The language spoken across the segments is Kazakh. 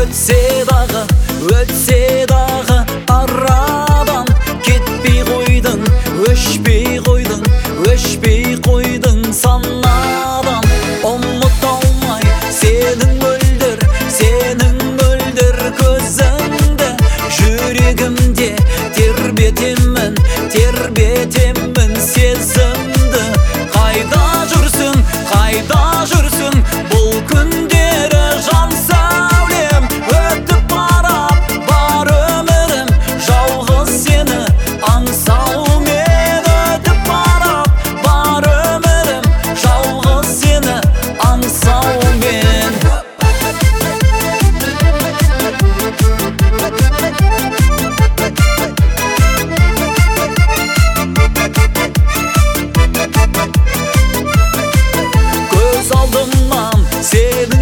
өтсе дағы арадан кетпей қойдың, өшпей қойдың санадан. Ұмыта алмай сенің мөлдір көзіңді, жүрегімде тербетемін сезімді. Қайда жүрсің бұл күндері жан сәулем? Өтіп барап бар өмірім жалғыз сені аңсаумен. Өтіп барап бар өмірім жалғыз сені аңсаумен. Көз алдымнан сенің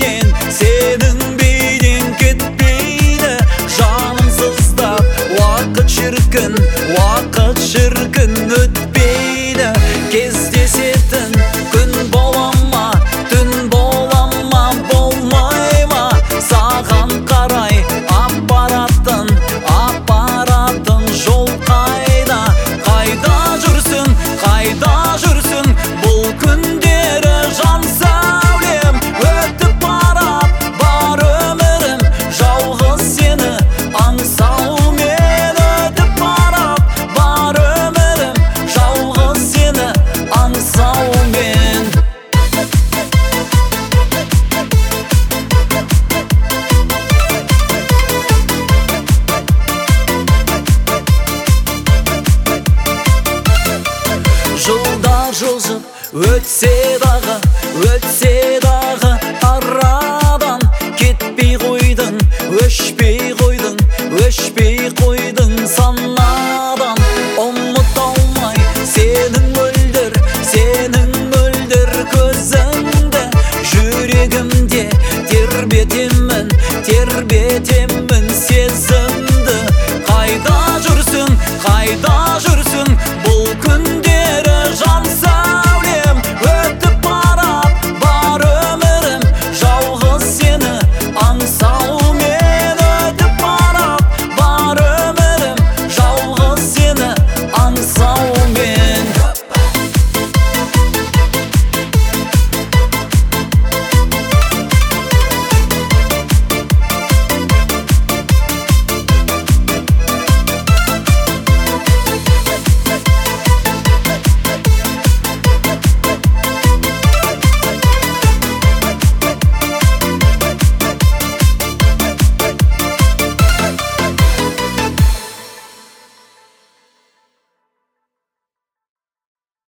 бейнең кетпейді, жаным сыздап уақыт шіркін өтпейді. Кездесетін күн бола ма, түн бола ма, болмай ма? Саған қарай апаратын жол қайда? Қайда жүрсің бұл күндері жан сәулем? Өтіп барап бар өмірім жалғыз сені аңсаумен. Өтіп барап бар өмірім жалғыз сені аңсаумен. Жылдар жылжып өтсе дағы арадан кетпей қойдың, өшпей қойдың санадан. Ұмыта алмай сенің мөлдір көзіңді, жүрегімде тербетемін